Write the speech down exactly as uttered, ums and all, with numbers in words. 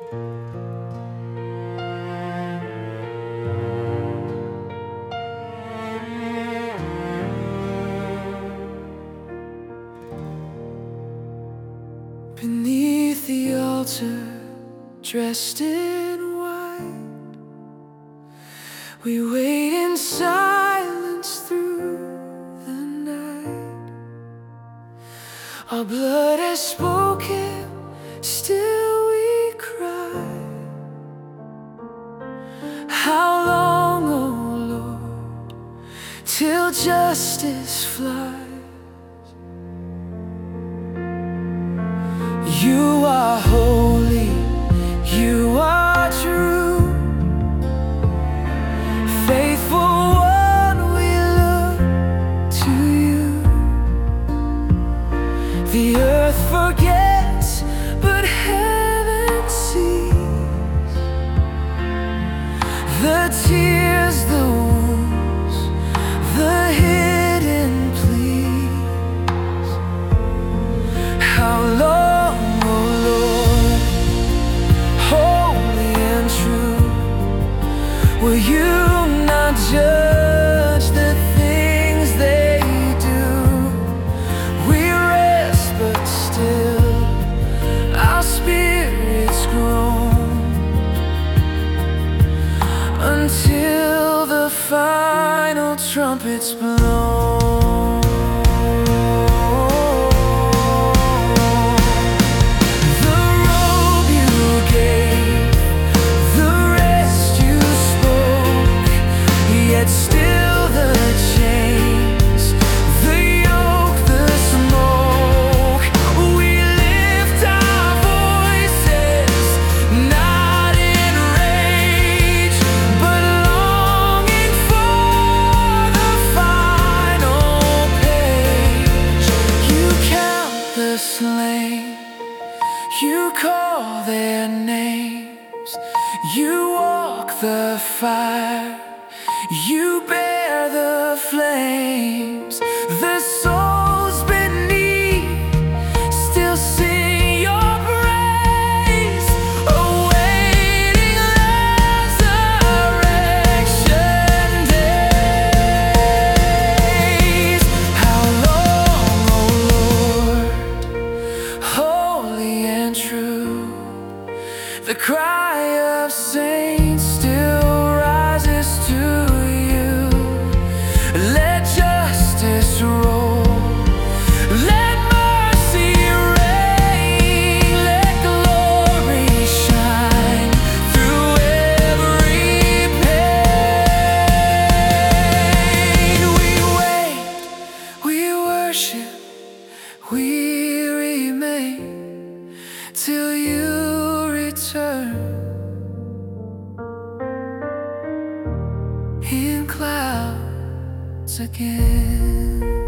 Beneath the altar, dressed in white, we wait in silence through the night. Our blood has spoken, still we cry. How long, oh Lord, till justice flies? You are holy, you are true, faithful one, we look to you. The earth forgets, but heaven sees. The tears, the wounds, the hidden pleas. How long, will you not judge the things they do? We rest, but still our spirits groan until the final trumpets blow. Still the chains, the yoke, the smoke. We lift our voices, not in rage, but longing for the final page. You count the slain, you call their names, you walk the fire, you bear the flames. The souls beneath still sing your praise, awaiting resurrection days. How long, oh Lord, holy and true? The cry of saints still rises to roll. Let mercy reign, let glory shine through every pain. We wait, we worship, we remain till you return in clouds again.